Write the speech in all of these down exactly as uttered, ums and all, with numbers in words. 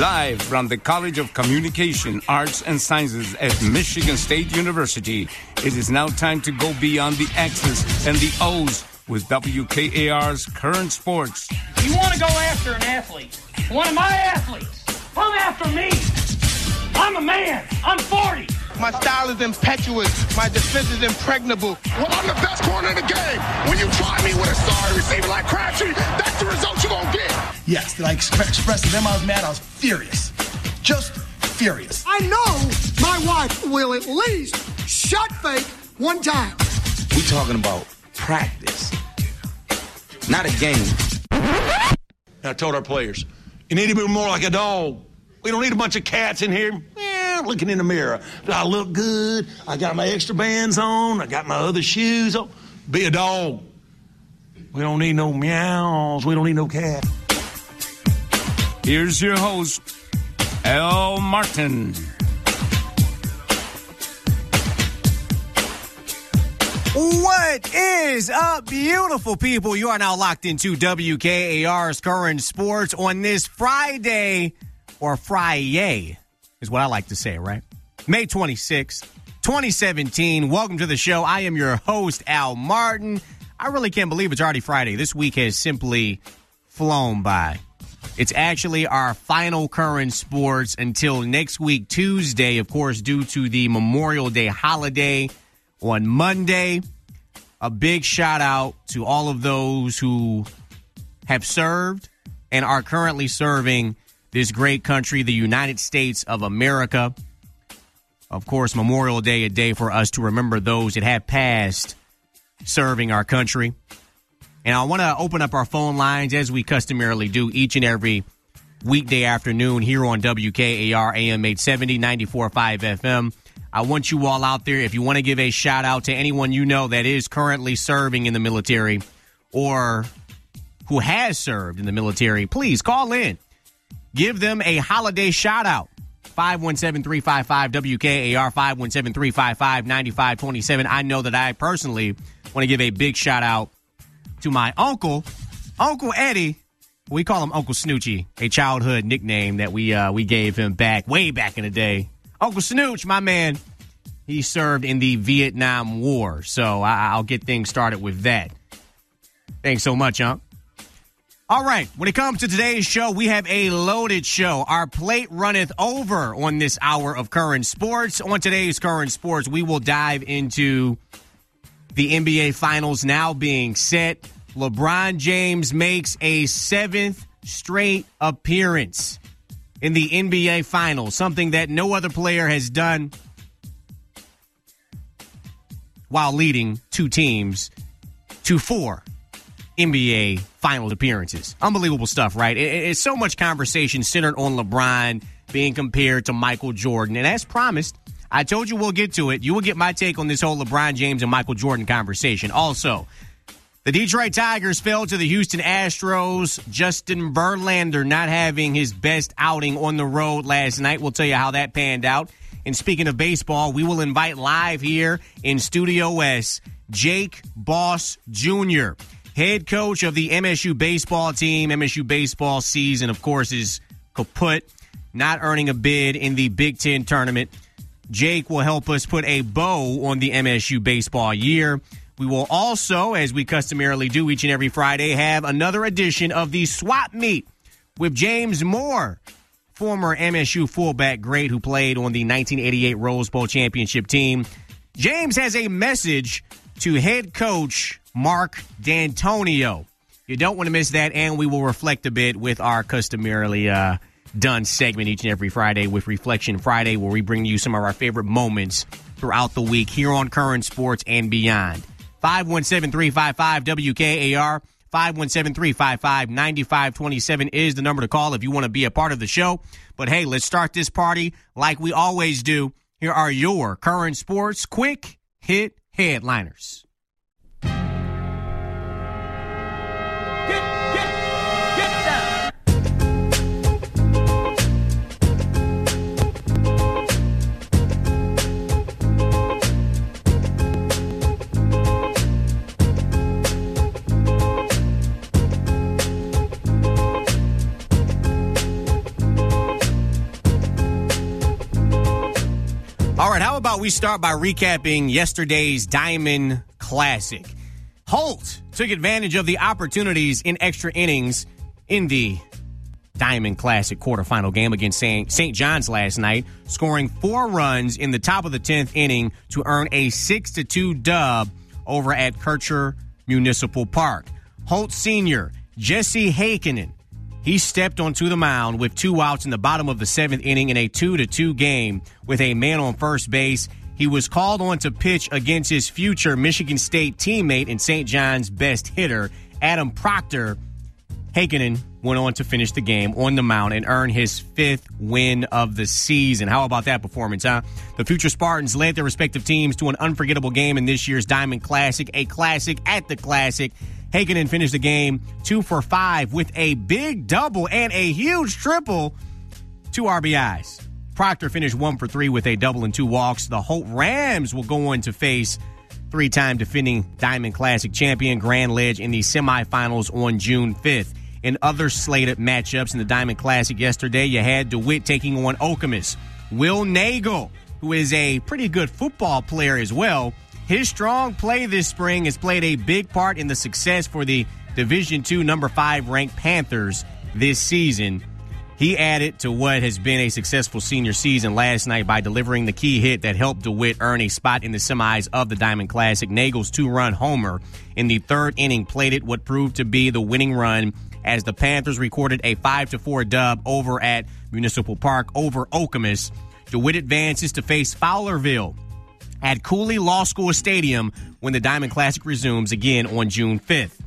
Live from the College of Communication, Arts, and Sciences at Michigan State University, it is now time to go beyond the X's and the O's with W K A R's Current Sports. You want to go after an athlete, one of my athletes, come after me. I'm a man. I'm forty. My style is impetuous. My defense is impregnable. Well, I'm the best corner in the game. When you try me with a sorry receiver like Crabtree, that's the result you're going to get. Yes, did I express to them I was mad? I was furious. Just furious. I know my wife will at least shot fake one time. We talking about practice, not a game. I told our players, you need to be more like a dog. We don't need a bunch of cats in here eh, looking in the mirror. Do I look good? I got my extra bands on. I got my other shoes on. Be a dog. We don't need no meows. We don't need no cat. Here's your host, Al Martin. What is up, beautiful people? You are now locked into W K A R's Current Sports on this Friday, or Friday, is what I like to say, right? May twenty-sixth, twenty seventeen. Welcome to the show. I am your host, Al Martin. I really can't believe it's already Friday. This week has simply flown by. It's actually our final Current Sports until next week, Tuesday, of course, due to the Memorial Day holiday on Monday. A big shout out to all of those who have served and are currently serving this great country, the United States of America. Of course, Memorial Day, a day for us to remember those that have passed serving our country. And I want to open up our phone lines, as we customarily do each and every weekday afternoon here on W K A R A M eight seventy, ninety-four point five F M. I want you all out there, if you want to give a shout out to anyone you know that is currently serving in the military or who has served in the military, please call in. Give them a holiday shout out. five one seven, three five five, W K A R, five one seven, three five five, nine five two seven. I know that I personally want to give a big shout out to my uncle, Uncle Eddie. We call him Uncle Snoochie, a childhood nickname that we uh, we gave him back, way back in the day. Uncle Snooch, my man, he served in the Vietnam War, so I- I'll get things started with that. Thanks so much, Unc. All right, when it comes to today's show, we have a loaded show. Our plate runneth over on this hour of Current Sports. On today's Current Sports, we will dive into the N B A Finals now being set. LeBron James makes a seventh straight appearance in the N B A Finals, something that no other player has done while leading two teams to four N B A Finals appearances. Unbelievable stuff, right? It's so much conversation centered on LeBron being compared to Michael Jordan. And as promised, I told you we'll get to it. You will get my take on this whole LeBron James and Michael Jordan conversation. Also, the Detroit Tigers fell to the Houston Astros. Justin Verlander not having his best outing on the road last night. We'll tell you how that panned out. And speaking of baseball, we will invite live here in Studio S, Jake Boss Junior, head coach of the M S U baseball team. M S U baseball season, of course, is kaput, not earning a bid in the Big Ten tournament. Jake will help us put a bow on the M S U baseball year. We will also, as we customarily do each and every Friday, have another edition of the Swap Meet with James Moore, former M S U fullback great who played on the nineteen eighty-eight Rose Bowl championship team. James has a message to head coach Mark D'Antonio. You don't want to miss that, and we will reflect a bit with our customarily uh, done segment each and every Friday with Reflection Friday, where we bring you some of our favorite moments throughout the week here on Current Sports and beyond. five one seven, three five five, W K A R, five one seven, three five five, nine five two seven is the number to call if you want to be a part of the show. But hey, let's start this party like we always do. Here are your Current Sports quick hit headliners. All right, how about we start by recapping yesterday's Diamond Classic. Holt took advantage of the opportunities in extra innings in the Diamond Classic quarterfinal game against Saint John's last night, scoring four runs in the top of the tenth inning to earn a six to two dub over at Kircher Municipal Park. Holt Senior Jesse Heikkinen, he stepped onto the mound with two outs in the bottom of the seventh inning in a two to two game with a man on first base. He was called on to pitch against his future Michigan State teammate and Saint John's best hitter, Adam Proctor. Heikkinen went on to finish the game on the mound and earn his fifth win of the season. How about that performance, huh? The future Spartans led their respective teams to an unforgettable game in this year's Diamond Classic, a classic at the Classic. Heikkinen finished the game two for five with a big double and a huge triple, two R B Is. Proctor finished one for three with a double and two walks. The Holt Rams will go on to face three-time defending Diamond Classic champion Grand Ledge in the semifinals on June fifth. In other slated matchups in the Diamond Classic yesterday, you had DeWitt taking on Okemos. Will Nagel, who is a pretty good football player as well, his strong play this spring has played a big part in the success for the Division two number five ranked Panthers this season. He added to what has been a successful senior season last night by delivering the key hit that helped DeWitt earn a spot in the semis of the Diamond Classic. Nagel's two-run homer in the third inning plated what proved to be the winning run as the Panthers recorded a five to four dub over at Municipal Park over Okemos. DeWitt advances to face Fowlerville at Cooley Law School Stadium when the Diamond Classic resumes again on June fifth.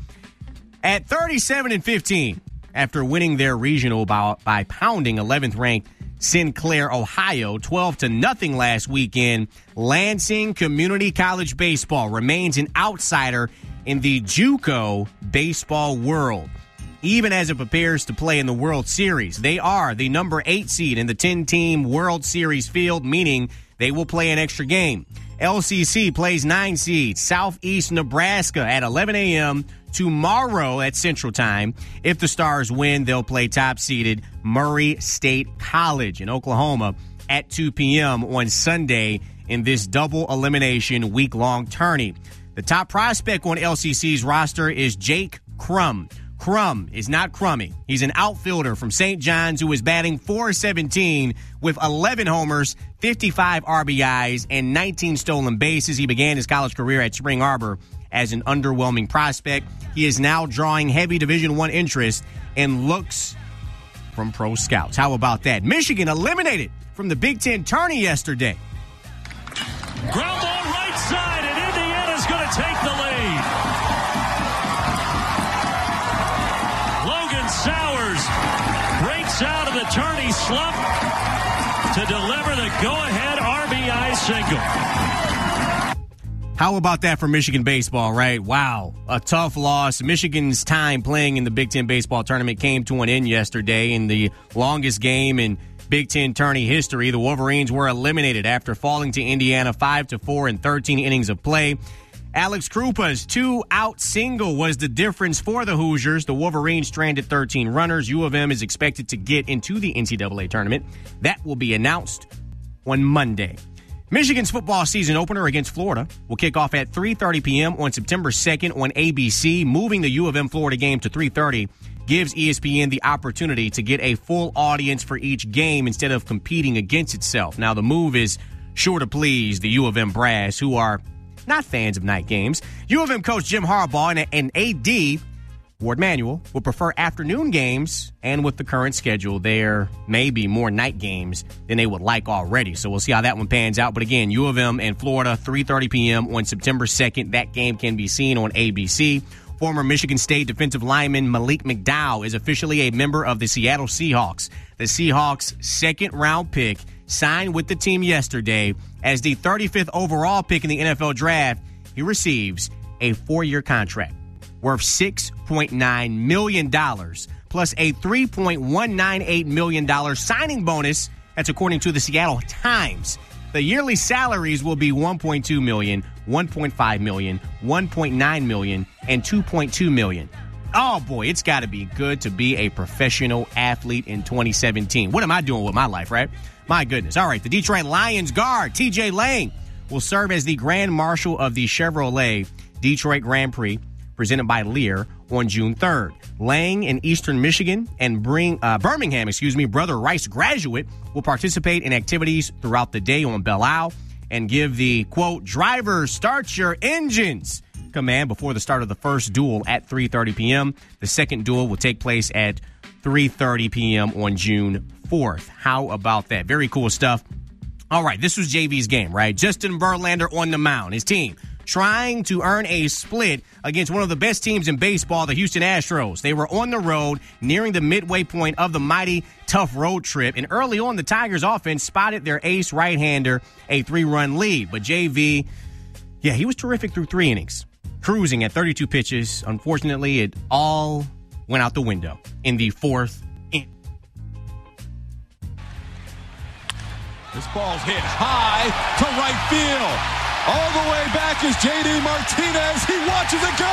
At thirty-seven and fifteen, after winning their regional by, by pounding eleventh-ranked Sinclair, Ohio, twelve to nothing last weekend, Lansing Community College Baseball remains an outsider in the JUCO baseball world. Even as it prepares to play in the World Series, they are the number eight seed in the ten-team World Series field, meaning they will play an extra game. L C C plays nine seeds, Southeast Nebraska at eleven a.m. tomorrow at Central Time. If the Stars win, they'll play top-seeded Murray State College in Oklahoma at two p.m. on Sunday in this double elimination week-long tourney. The top prospect on L C C's roster is Jake Crum. Crum is not crummy. He's an outfielder from Saint John's who is batting four seventeen with eleven homers, fifty-five R B Is, and nineteen stolen bases. He began his college career at Spring Arbor as an underwhelming prospect. He is now drawing heavy Division I interest and looks from pro scouts. How about that? Michigan eliminated from the Big Ten tourney yesterday. Ground ball right side, and Indiana's going to take the lead. Sowers breaks out of the tourney slump to deliver the go-ahead R B I single. How about that for Michigan baseball, right? Wow, a tough loss. Michigan's time playing in the Big Ten baseball tournament came to an end yesterday in the longest game in Big Ten tourney history. The Wolverines were eliminated after falling to Indiana five to four in thirteen innings of play. Alex Krupa's two-out single was the difference for the Hoosiers. The Wolverines stranded thirteen runners. U of M is expected to get into the N C double A tournament. That will be announced on Monday. Michigan's football season opener against Florida will kick off at three thirty p.m. on September second on A B C. Moving the U of M Florida game to three thirty gives E S P N the opportunity to get a full audience for each game instead of competing against itself. Now, the move is sure to please the U of M brass, who are not fans of night games. U of M coach Jim Harbaugh and, and A D Ward Manuel will prefer afternoon games, and with the current schedule, there may be more night games than they would like already. So we'll see how that one pans out. But again, U of M and Florida, three thirty p.m. on September second. That game can be seen on A B C. Former Michigan State defensive lineman Malik McDowell is officially a member of the Seattle Seahawks. The Seahawks' second-round pick signed with the team yesterday as the thirty-fifth overall pick in the N F L draft. He receives a four-year contract worth six point nine million dollars plus a three point one nine eight million dollars signing bonus. That's according to the Seattle Times. The yearly salaries will be one point two million dollars, one point five million dollars, one point nine million dollars, and two point two million dollars. Oh, boy, it's got to be good to be a professional athlete in twenty seventeen. What am I doing with my life, right? My goodness. All right, the Detroit Lions guard, T J Lang, will serve as the Grand Marshal of the Chevrolet Detroit Grand Prix, presented by Lear, on June third. Lang in Eastern Michigan and bring, uh, Birmingham, excuse me, Brother Rice graduate will participate in activities throughout the day on Belle Isle and give the, quote, drivers, start your engines command before the start of the first duel at three thirty p.m. The second duel will take place at three thirty p.m. on June fourth. How about that? Very cool stuff. All right, this was J V's game, right? Justin Verlander on the mound. His team trying to earn a split against one of the best teams in baseball, the Houston Astros. They were on the road, nearing the midway point of the mighty tough road trip, and early on, the Tigers offense spotted their ace right-hander a three-run lead. But J V, yeah, he was terrific through three innings, cruising at thirty-two pitches. Unfortunately, it all went out the window in the fourth inning. This ball's hit high to right field. All the way back is J D Martinez. He watches it go.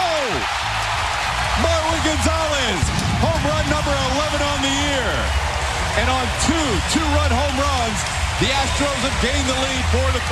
Marwin Gonzalez, home run number eleven on the year. And on two two-run home runs, the Astros have gained the lead four to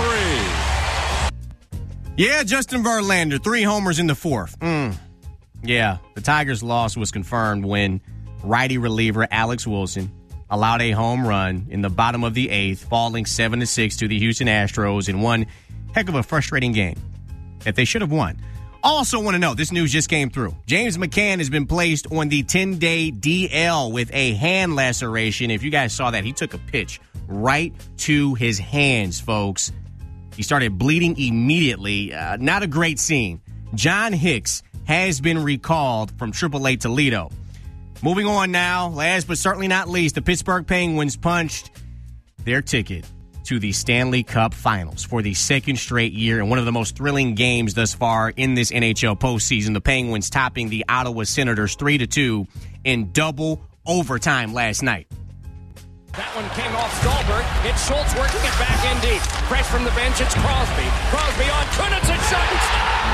three. Yeah, Justin Verlander, three homers in the fourth. Mm. Yeah, the Tigers' loss was confirmed when righty reliever Alex Wilson allowed a home run in the bottom of the eighth, falling seven to six to the Houston Astros in one heck of a frustrating game that they should have won. Also want to know, this news just came through. James McCann has been placed on the ten-day D L with a hand laceration. If you guys saw that, he took a pitch right to his hands, folks. He started bleeding immediately. Uh, not a great scene. John Hicks has been recalled from triple A Toledo. Moving on now, last but certainly not least, the Pittsburgh Penguins punched their ticket to the Stanley Cup Finals for the second straight year and one of the most thrilling games thus far in this N H L postseason. The Penguins topping the Ottawa Senators three to two in double overtime last night. That one came off Stolberg. It's Schultz working it back in deep. Fresh from the bench, it's Crosby. Crosby on Kunitz and shot and stop!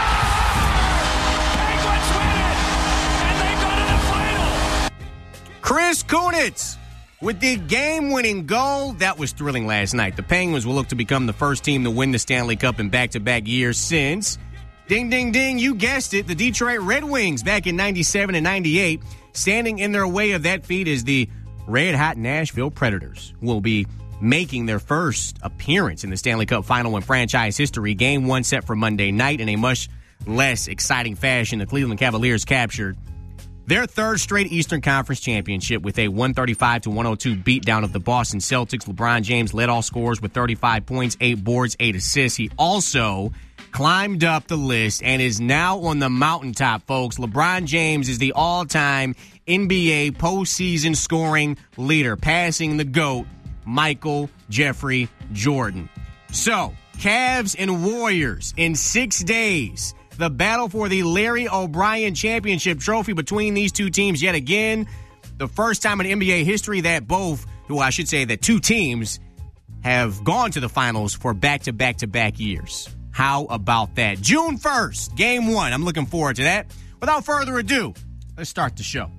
Penguins win it! And they go to the final! Chris Kunitz with the game-winning goal. That was thrilling last night. The Penguins will look to become the first team to win the Stanley Cup in back-to-back years since, ding, ding, ding, you guessed it, the Detroit Red Wings back in ninety-seven and ninety-eight. Standing in their way of that feat is the red-hot Nashville Predators, who will be making their first appearance in the Stanley Cup Final in franchise history. Game one set for Monday night in a much less exciting fashion. The Cleveland Cavaliers captured their third straight Eastern Conference championship with a one thirty-five to one oh two beatdown of the Boston Celtics. LeBron James led all scorers with thirty-five points, eight boards, eight assists. He also climbed up the list and is now on the mountaintop, folks. LeBron James is the all-time N B A postseason scoring leader, passing the GOAT, Michael Jeffrey Jordan. So, Cavs and Warriors in six days. The battle for the Larry O'Brien Championship trophy between these two teams yet again. The first time in N B A history that both, well, I should say that two teams have gone to the finals for back-to-back-to-back years. How about that? June first, game one. I'm looking forward to that. Without further ado, let's start the show.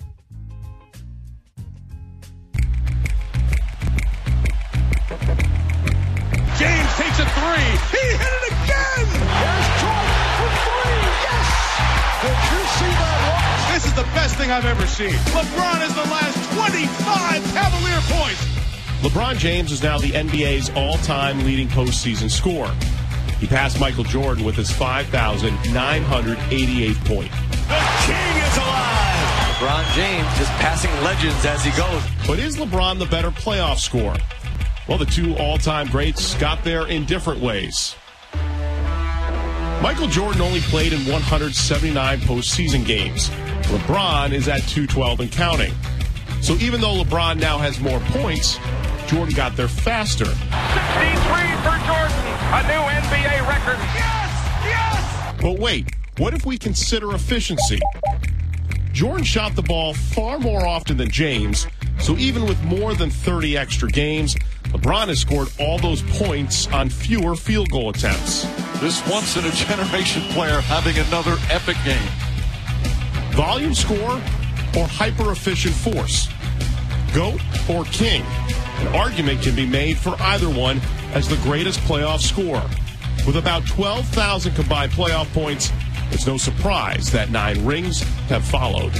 James takes a three. He hit it again. There's Jordan for three. Yes. Did you see that one? This is the best thing I've ever seen. LeBron has the last twenty-five Cavalier points. LeBron James is now the N B A's all-time leading postseason scorer. He passed Michael Jordan with his five thousand nine hundred eighty-eighth point. The king is alive. LeBron James just passing legends as he goes. But is LeBron the better playoff scorer? Well, the two all-time greats got there in different ways. Michael Jordan only played in one hundred seventy-nine postseason games. LeBron is at two twelve and counting. So even though LeBron now has more points, Jordan got there faster. sixty-three for Jordan, a new N B A record. Yes! Yes! But wait, what if we consider efficiency? Jordan shot the ball far more often than James, so even with more than thirty extra games, LeBron has scored all those points on fewer field goal attempts. This once-in-a-generation player having another epic game. volume scorer or hyper-efficient force? GOAT or King? An argument can be made for either one as the greatest playoff scorer. With about twelve thousand combined playoff points, it's no surprise that nine rings have followed.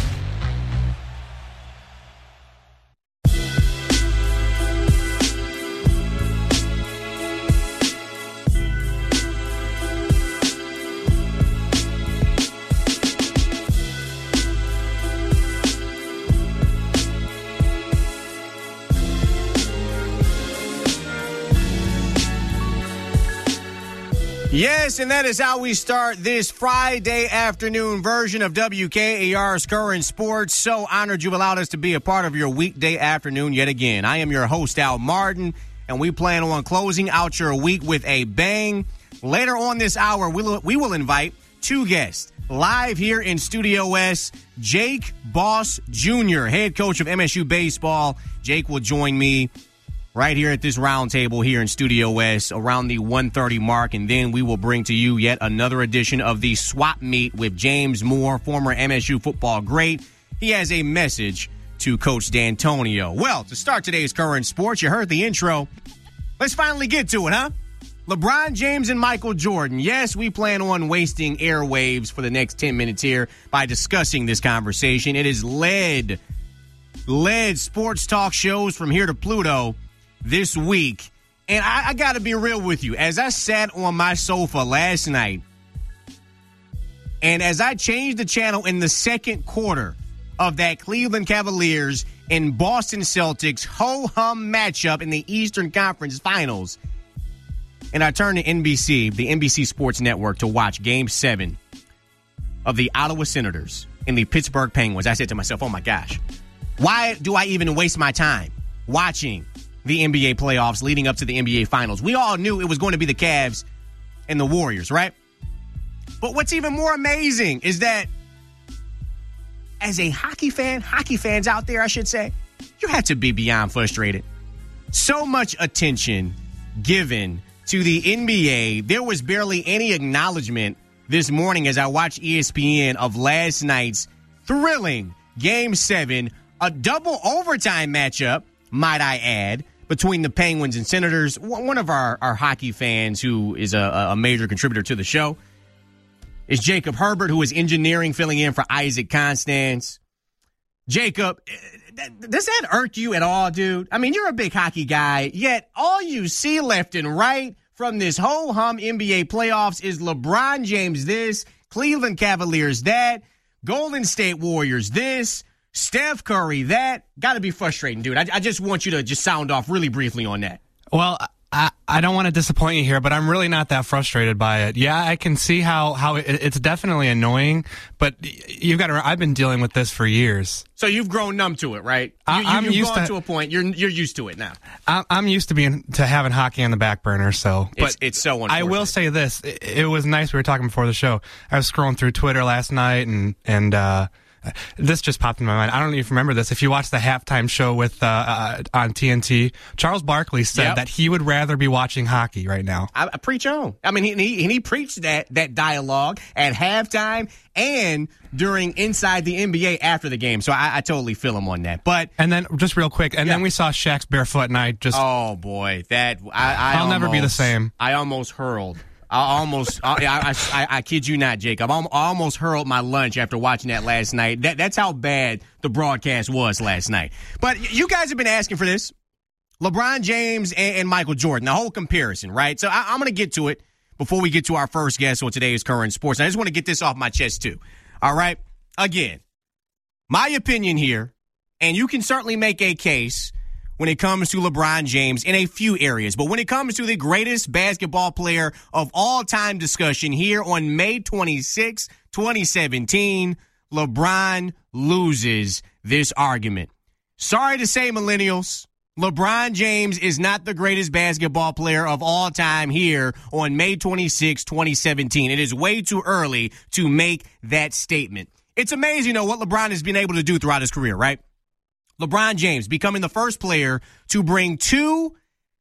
Yes, and that is how we start this Friday afternoon version of W K A R's Current Sports. So honored you've allowed us to be a part of your weekday afternoon yet again. I am your host, Al Martin, and we plan on closing out your week with a bang. Later on this hour, we'll, we will invite two guests live here in Studio S. Jake Boss Junior, head coach of M S U Baseball. Jake will join me right here at this round table here in Studio S around the one thirty mark, and then we will bring to you yet another edition of the Swap Meet with James Moore, former M S U football great. He has a message to Coach D'Antonio. Well, to start today's Current Sports, you heard the intro. Let's finally get to it, huh? LeBron James and Michael Jordan. Yes, we plan on wasting airwaves for the next ten minutes here by discussing this conversation. It is led, led sports talk shows from here to Pluto this week. And I, I got to be real with you. As I sat on my sofa last night, and as I changed the channel in the second quarter of that Cleveland Cavaliers and Boston Celtics ho-hum matchup in the Eastern Conference Finals, and I turned to N B C, the N B C Sports Network, to watch Game seven of the Ottawa Senators and the Pittsburgh Penguins, I said to myself, oh my gosh, why do I even waste my time watching the N B A playoffs leading up to the N B A Finals? We all knew it was going to be the Cavs and the Warriors, right? But what's even more amazing is that as a hockey fan, hockey fans out there, I should say, you had to be beyond frustrated. So much attention given to the N B A. There was barely any acknowledgement this morning as I watched E S P N of last night's thrilling Game seven, a double overtime matchup, might I add, between the Penguins and Senators. One of our, our hockey fans who is a, a major contributor to the show is Jacob Herbert, who is engineering, filling in for Isaac Constance. Jacob, does that irk you at all, dude? I mean, you're a big hockey guy, yet all you see left and right from this ho-hum N B A playoffs is LeBron James this, Cleveland Cavaliers that, Golden State Warriors this, Steph Curry that. Got to be frustrating, dude. I, I just want you to just sound off really briefly on that. Well, I, I don't want to disappoint you here, but I'm really not that frustrated by it. Yeah, I can see how, how it, it's definitely annoying, but you've got to, I've been dealing with this for years. So you've grown numb to it, right? You, I, I'm you've used gone to, to a point. You're you're used to it now. I, I'm used to being to having hockey on the back burner. So, but it's, it's so unfortunate. I will say this: it, it was nice. We were talking before the show. I was scrolling through Twitter last night, and and uh, this just popped in my mind. I don't know if you remember this. If you watched the halftime show with uh, uh, on T N T, Charles Barkley said Yep. that he would rather be watching hockey right now. I, I preach on. I mean, he, he he preached that that dialogue at halftime and during Inside the N B A after the game. So I, I totally feel him on that. But and then just real quick, and Yeah. then we saw Shaq's barefoot, and I just oh boy, that I, I I'll never be the almost- same. I almost hurled. I almost, I, I, I, I kid you not, Jacob. I almost hurled my lunch after watching that last night. That, that's how bad the broadcast was last night. But you guys have been asking for this. LeBron James and, and Michael Jordan, the whole comparison, right? So I, I'm going to get to it before we get to our first guest on today's Current Sports. I just want to get this off my chest, too. All right? Again, my opinion here, and you can certainly make a case when it comes to LeBron James in a few areas. But when it comes to the greatest basketball player of all time discussion here on May twenty-sixth, twenty seventeen, LeBron loses this argument. Sorry to say, millennials, LeBron James is not the greatest basketball player of all time here on May twenty-sixth, twenty seventeen. It is way too early to make that statement. It's amazing, though, what LeBron has been able to do throughout his career, right? LeBron James becoming the first player to bring two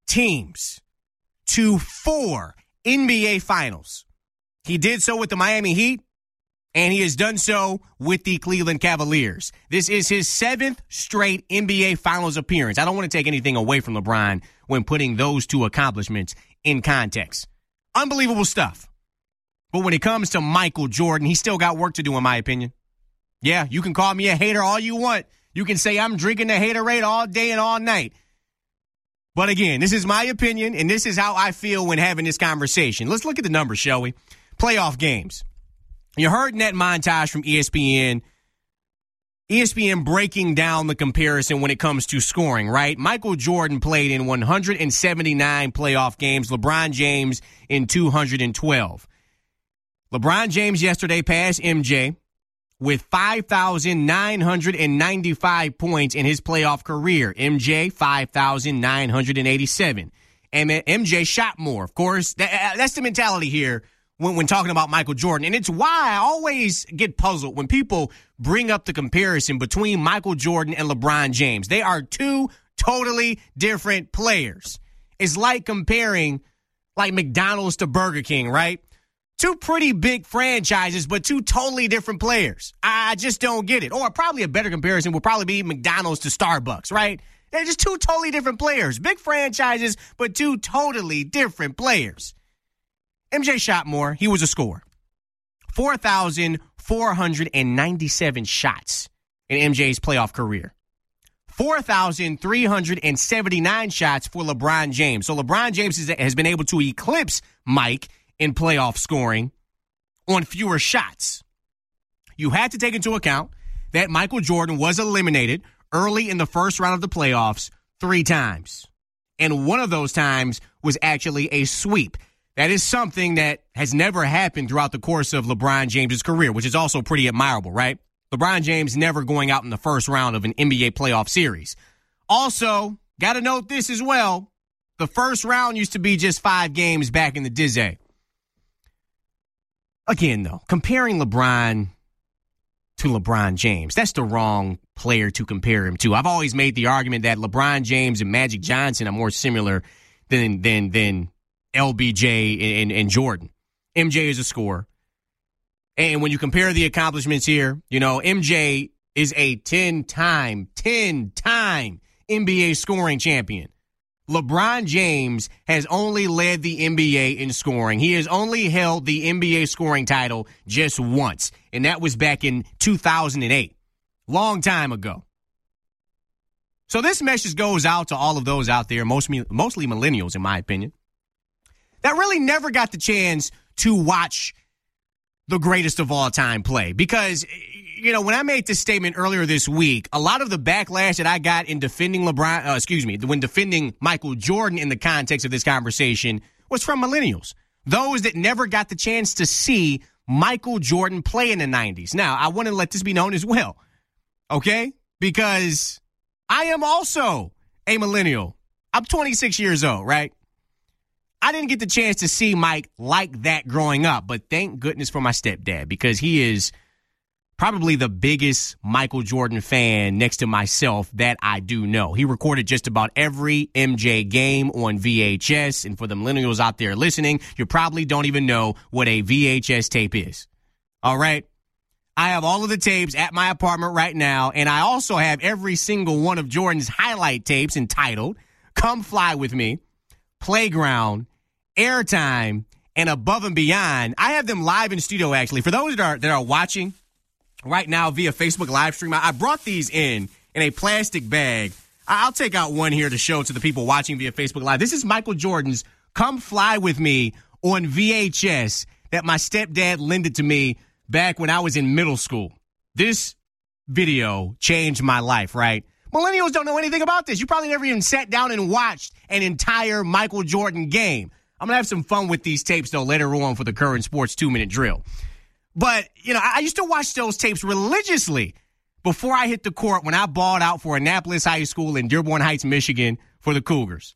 teams to four N B A Finals. He did so with the Miami Heat And he has done so with the Cleveland Cavaliers. This is his seventh straight N B A Finals appearance. I don't want to take anything away from LeBron when putting those two accomplishments in context. Unbelievable stuff. But when it comes to Michael Jordan, he's still got work to do, in my opinion. Yeah, you can call me a hater all you want. You can say I'm drinking the haterade all day and all night. But again, this is my opinion, and this is how I feel when having this conversation. Let's look at the numbers, shall we? Playoff games. You heard in that montage from E S P N, E S P N breaking down the comparison when it comes to scoring, right? Michael Jordan played in one hundred seventy-nine playoff games, LeBron James in two hundred twelve. LeBron James yesterday passed M J with five thousand nine hundred ninety-five points in his playoff career. M J, five thousand nine hundred eighty-seven. And M J shot more. Of course, that, that's the mentality here when, when talking about Michael Jordan. And it's why I always get puzzled when people bring up the comparison between Michael Jordan and LeBron James. They are two totally different players. It's like comparing like McDonald's to Burger King, right? Two pretty big franchises, but two totally different players. I just don't get it. Or probably a better comparison would probably be McDonald's to Starbucks, right? They're just two totally different players. Big franchises, but two totally different players. M J shot more. He was a scorer. four thousand four hundred ninety-seven shots in M J's playoff career. four thousand three hundred seventy-nine shots for LeBron James. So LeBron James has been able to eclipse Mike in playoff scoring on fewer shots. You had to take into account that Michael Jordan was eliminated early in the first round of the playoffs three times. And one of those times was actually a sweep. That is something that has never happened throughout the course of LeBron James' career, which is also pretty admirable, right? LeBron James never going out in the first round of an N B A playoff series. Also, got to note this as well. The first round used to be just five games back in the Dizzy. Again, though, comparing LeBron to LeBron James, that's the wrong player to compare him to. I've always made the argument that LeBron James and Magic Johnson are more similar than than than L B J and, and Jordan. M J is a scorer. And when you compare the accomplishments here, you know, M J is a ten-time, ten-time N B A scoring champion. LeBron James has only led the N B A in scoring. He has only held the N B A scoring title just once, and that was back in two thousand eight. Long time ago. So this message goes out to all of those out there, mostly, mostly millennials, in my opinion, that really never got the chance to watch the greatest of all time play. Because, you know, when I made this statement earlier this week, a lot of the backlash that I got in defending LeBron, uh, excuse me, when defending Michael Jordan in the context of this conversation was from millennials. Those that never got the chance to see Michael Jordan play in the nineties. Now, I want to let this be known as well, okay? Because I am also a millennial. I'm twenty-six years old, right? I didn't get the chance to see Mike like that growing up, but thank goodness for my stepdad, because he is probably the biggest Michael Jordan fan next to myself that I do know. He recorded just about every M J game on V H S, and for the millennials out there listening, you probably don't even know what a V H S tape is. All right? I have all of the tapes at my apartment right now, and I also have every single one of Jordan's highlight tapes entitled Come Fly With Me, Playground, Airtime, and Above and Beyond. I have them live in studio, actually. For those that are that are watching right now via Facebook live stream, I brought these in in a plastic bag. I'll take out one here to show to the people watching via Facebook Live. This is Michael Jordan's Come Fly With Me on V H S that my stepdad lended to me back when I was in middle school. This video changed my life, right? Millennials don't know anything about this. You probably never even sat down and watched an entire Michael Jordan game. I'm going to have some fun with these tapes, though, later on for the Current Sports two-minute drill. But, you know, I used to watch those tapes religiously before I hit the court when I balled out for Annapolis High School in Dearborn Heights, Michigan for the Cougars.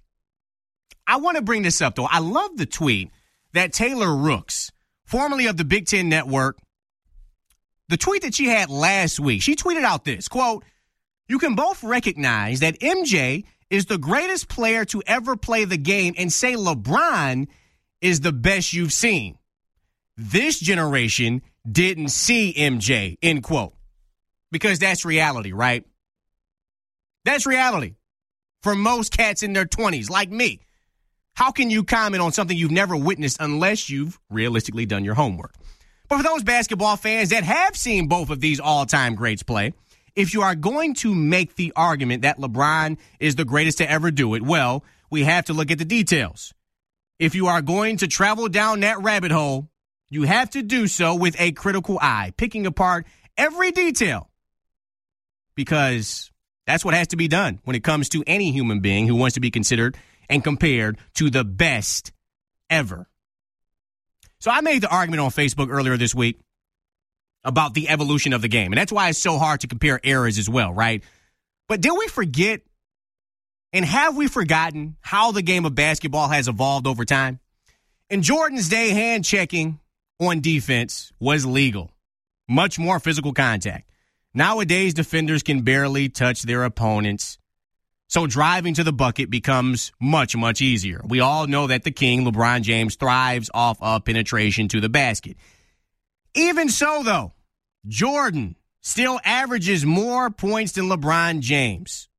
I want to bring this up, though. I love the tweet that Taylor Rooks, formerly of the Big Ten Network, the tweet that she had last week, she tweeted out this, quote, "You can both recognize that M J is the greatest player to ever play the game and say LeBron is the best you've seen. This generation didn't see M J, end quote. Because that's reality, right? That's reality for most cats in their twenties, like me. How can you comment on something you've never witnessed unless you've realistically done your homework? But for those basketball fans that have seen both of these all-time greats play, if you are going to make the argument that LeBron is the greatest to ever do it, well, we have to look at the details. If you are going to travel down that rabbit hole, you have to do so with a critical eye, picking apart every detail, because that's what has to be done when it comes to any human being who wants to be considered and compared to the best ever. So I made the argument on Facebook earlier this week about the evolution of the game, and that's why it's so hard to compare eras as well, right? But did we forget, and have we forgotten how the game of basketball has evolved over time? In Jordan's day, hand checking on defense was legal. Much more physical contact. Nowadays, defenders can barely touch their opponents, so driving to the bucket becomes much, much easier. We all know that the king, LeBron James, thrives off of penetration to the basket. Even so, though, Jordan still averages more points than LeBron James.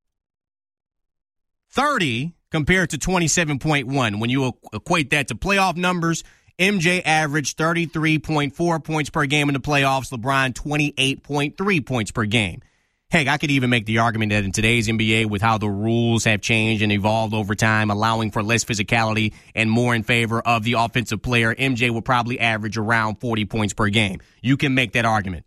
thirty compared to twenty-seven point one. When you equate that to playoff numbers, M J averaged thirty-three point four points per game in the playoffs, LeBron twenty-eight point three points per game. Heck, I could even make the argument that in today's N B A, with how the rules have changed and evolved over time, allowing for less physicality and more in favor of the offensive player, M J will probably average around forty points per game. You can make that argument.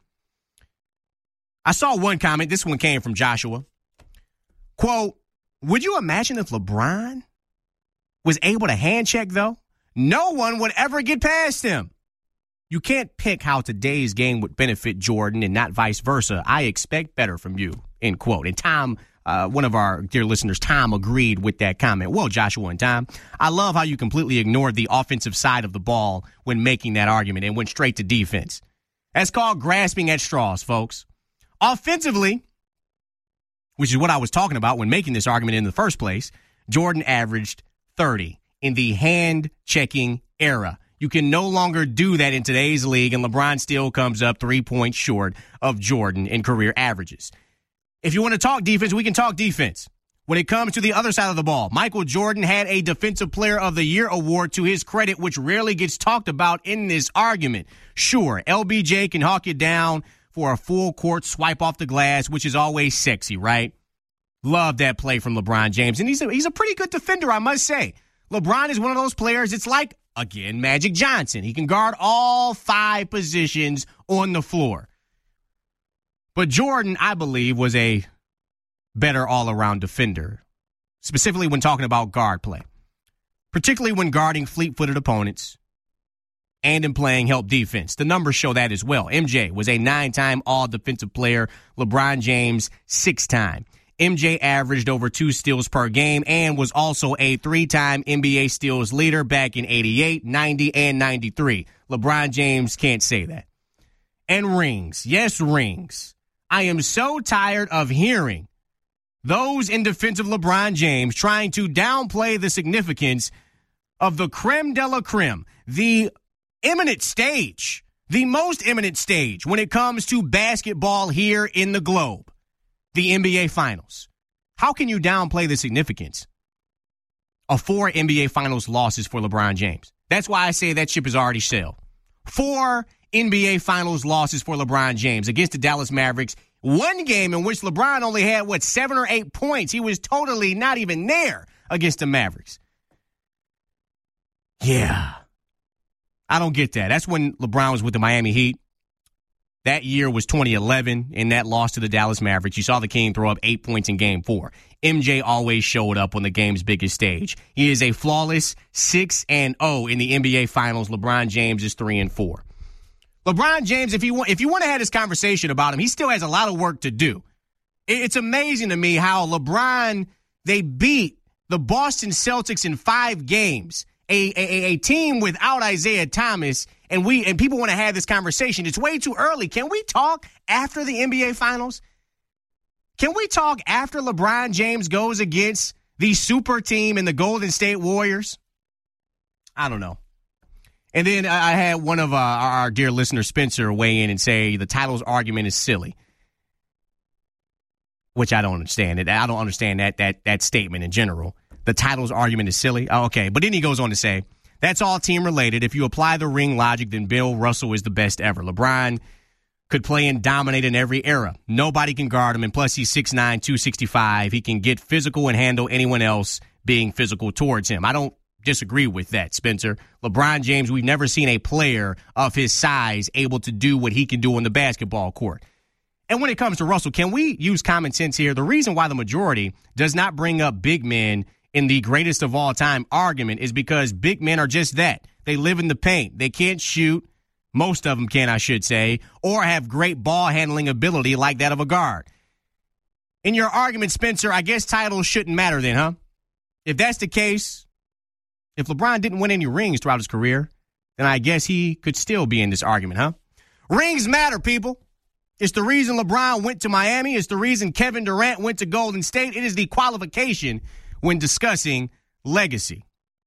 I saw one comment. This one came from Joshua. Quote, would you imagine if LeBron was able to hand check, though? No one would ever get past him. You can't pick how today's game would benefit Jordan and not vice versa. I expect better from you, end quote. And Tom, uh, one of our dear listeners, Tom, agreed with that comment. Well, Joshua and Tom, I love how you completely ignored the offensive side of the ball when making that argument and went straight to defense. That's called grasping at straws, folks. Offensively, which is what I was talking about when making this argument in the first place, Jordan averaged thirty in the hand-checking era. You can no longer do that in today's league, and LeBron still comes up three points short of Jordan in career averages. If you want to talk defense, we can talk defense. When it comes to the other side of the ball, Michael Jordan had a Defensive Player of the Year award to his credit, which rarely gets talked about in this argument. Sure, L B J can hawk you down for a full-court swipe off the glass, which is always sexy, right? Love that play from LeBron James, and he's a, he's a pretty good defender, I must say. LeBron is one of those players, it's like, again, Magic Johnson. He can guard all five positions on the floor. But Jordan, I believe, was a better all-around defender, specifically when talking about guard play, particularly when guarding fleet-footed opponents and in playing help defense. The numbers show that as well. M J was a nine-time all-defensive player. LeBron James, six-time. M J averaged over two steals per game and was also a three-time N B A steals leader back in eighty-eight, ninety, and ninety-three. LeBron James can't say that. And rings. Yes, rings. I am so tired of hearing those in defense of LeBron James trying to downplay the significance of the creme de la creme, the eminent stage, the most eminent stage when it comes to basketball here in the globe. The N B A Finals. How can you downplay the significance of four N B A Finals losses for LeBron James? That's why I say that ship is already sailed. Four N B A Finals losses for LeBron James against the Dallas Mavericks. One game in which LeBron only had, what, seven or eight points. He was totally not even there against the Mavericks. Yeah. I don't get that. That's when LeBron was with the Miami Heat. That year was twenty eleven in that loss to the Dallas Mavericks. You saw the King throw up eight points in game four. M J always showed up on the game's biggest stage. He is a flawless six and oh in the N B A Finals. LeBron James is three and four. LeBron James, if you want, if you want to have this conversation about him, he still has a lot of work to do. It's amazing to me how LeBron, they beat the Boston Celtics in five games. A, a, a team without Isaiah Thomas, and we and people want to have this conversation. It's way too early. Can we talk after the N B A Finals? Can we talk after LeBron James goes against the super team and the Golden State Warriors? I don't know. And then I had one of uh, our dear listener, Spencer, weigh in and say the titles argument is silly, which I don't understand. I don't understand that that that statement in general. The titles argument is silly. Oh, okay. But then he goes on to say, that's all team related. If you apply the ring logic, then Bill Russell is the best ever. LeBron could play and dominate in every era. Nobody can guard him. And plus, he's six nine, two sixty-five. He can get physical and handle anyone else being physical towards him. I don't disagree with that, Spencer. LeBron James, we've never seen a player of his size able to do what he can do on the basketball court. And when it comes to Russell, can we use common sense here? The reason why the majority does not bring up big men in the greatest of all time argument is because big men are just that. They live in the paint. They can't shoot. Most of them can, I should say, or have great ball handling ability like that of a guard. In your argument, Spencer, I guess titles shouldn't matter then, huh? If that's the case, if LeBron didn't win any rings throughout his career, then I guess he could still be in this argument, huh? Rings matter, people. It's the reason LeBron went to Miami. It's the reason Kevin Durant went to Golden State. It is the qualification when discussing legacy.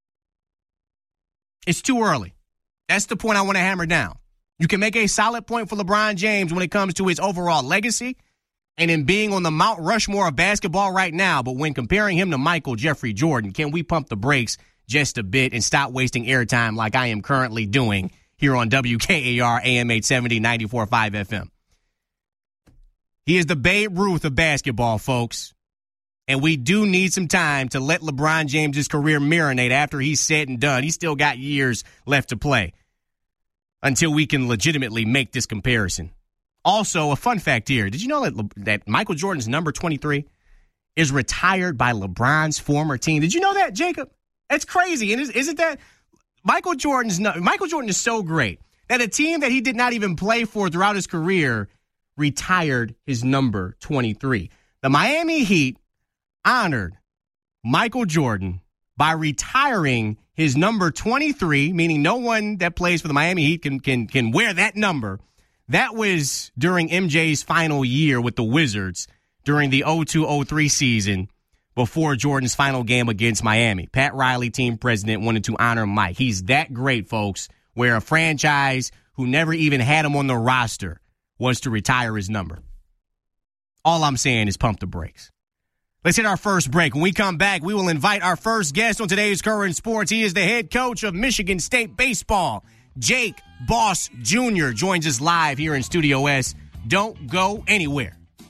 It's too early. That's the point I want to hammer down. You can make a solid point for LeBron James when it comes to his overall legacy and in being on the Mount Rushmore of basketball right now. But when comparing him to Michael Jeffrey Jordan, can we pump the brakes just a bit and stop wasting airtime like I am currently doing here on W K A R A M eight seventy, ninety-four point five F M? He is the Babe Ruth of basketball, folks. And we do need some time to let LeBron James' career marinate after he's said and done. He's still got years left to play until we can legitimately make this comparison. Also, a fun fact here. Did you know that, Le- that Michael Jordan's number twenty-three is retired by LeBron's former team? Did you know that, Jacob? That's crazy. And isn't that Michael Jordan's Michael Jordan is so great that a team that he did not even play for throughout his career retired his number twenty-three. The Miami Heat honored Michael Jordan by retiring his number twenty-three, meaning no one that plays for the Miami Heat can can can wear that number. That was during M J's final year with the Wizards during the oh two oh three season before Jordan's final game against Miami. Pat Riley, team president, wanted to honor Mike. He's that great, folks, where a franchise who never even had him on the roster was to retire his number. All I'm saying is pump the brakes. Let's hit our first break. When we come back, we will invite our first guest on today's Current Sports. He is the head coach of Michigan State Baseball. Jake Boss Junior joins us live here in Studio S. Don't go anywhere.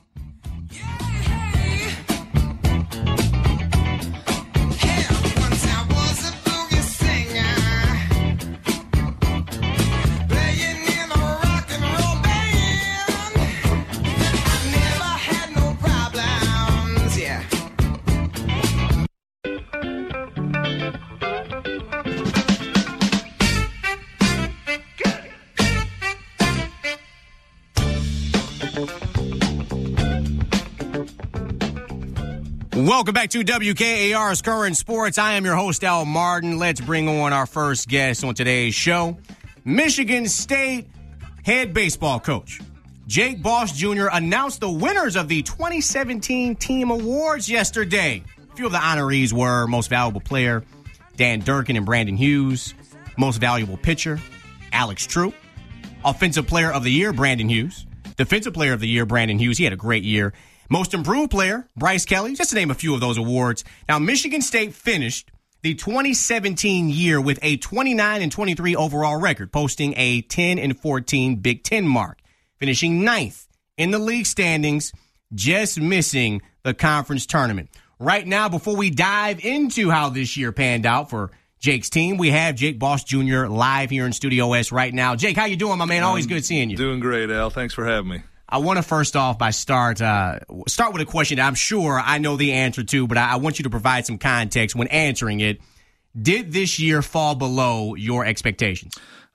Welcome back to W K A R's Current Sports. I am your host, Al Martin. Let's bring on our first guest on today's show. Michigan State head baseball coach Jake Boss Junior announced the winners of the twenty seventeen Team Awards yesterday. A few of the honorees were Most Valuable Player, Dan Durkin and Brandon Hughes. Most Valuable Pitcher, Alex True. Offensive Player of the Year, Brandon Hughes. Defensive Player of the Year, Brandon Hughes. He had a great year. Most Improved Player, Bryce Kelly, just to name a few of those awards. Now, Michigan State finished the twenty seventeen year with a twenty-nine and twenty-three overall record, posting a ten and fourteen Big Ten mark, finishing ninth in the league standings, just missing the conference tournament. Right now, before we dive into how this year panned out for Jake's team, we have Jake Boss Junior live here in Studio S right now. Jake, how you doing, my man? Always I'm good seeing you. Doing great, Al. Thanks for having me. I want to first off by start uh, start with a question that I'm sure I know the answer to, but I, I want you to provide some context when answering it. Did this year fall below your expectations?